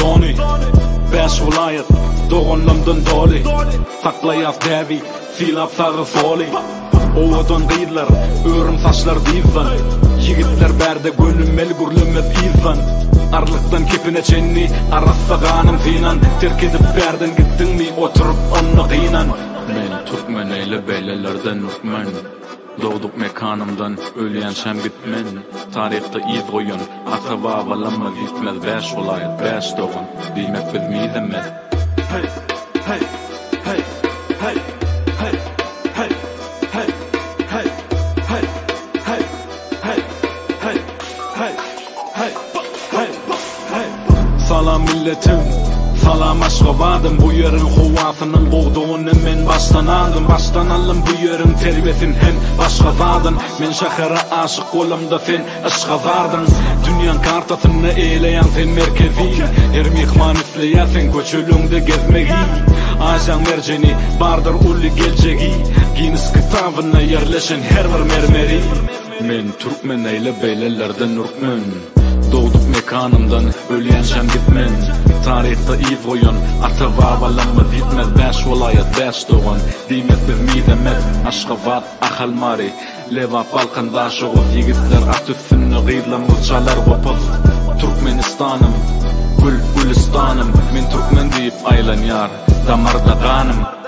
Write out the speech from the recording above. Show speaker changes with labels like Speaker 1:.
Speaker 1: Doni 5 vilayet doğanlamdan doli Saklayaz devi Filap sağı foli Ovadan gıydılar Örüm saçlar divvan Yigitler berde gönümmel gürlümep izvan Arlıktan kepine çenni Arassa ganım finan Terk edip berden gittin mi Oturup onunla kıynan Men Türkmen eyle beylelerden Nurkmen Doğduk mekanımdan Ölüyen şem gitmen Tarihte iz koyun Ata babalanma gitmez 5 vilayet 5 doğun Dimek biz mizemez Hey, hey, hey, hey, hey, hey, hey, hey, hey, hey, hey, hey, hey, hey, hey, hey. Salam milletim, salam aşgabadım. Bu yerin huvasının qoğduğunu men baştan aldım. Baştan aldım bu yerin terbiyetin hem başka zadın. Men şahara aşık olamda sen aşkazardın. Dünyanın kartasını eyleyen sen merkezi. Her mihman isleyen sen köçölüngde gezmegi. Ajan merceni bardır uli gelcegi. Guinness kitabına yerleşen her bir mermeri. Men Türkmen eyle beylelerden Nurkmen Doğduk mekanımdan ölüyen şem gitmen Tarihte iz koyun Ata babalanma gitmez 5 vilayet 5 doğun Dimet biz midemet Aşgabat ahal mari Leva balkanda şoğuz Yigitler at üstünü gıydla mılçalar kopuz Türkmenistanım Gülistanım Men Türkmen deyip aylan yar Damarda kanım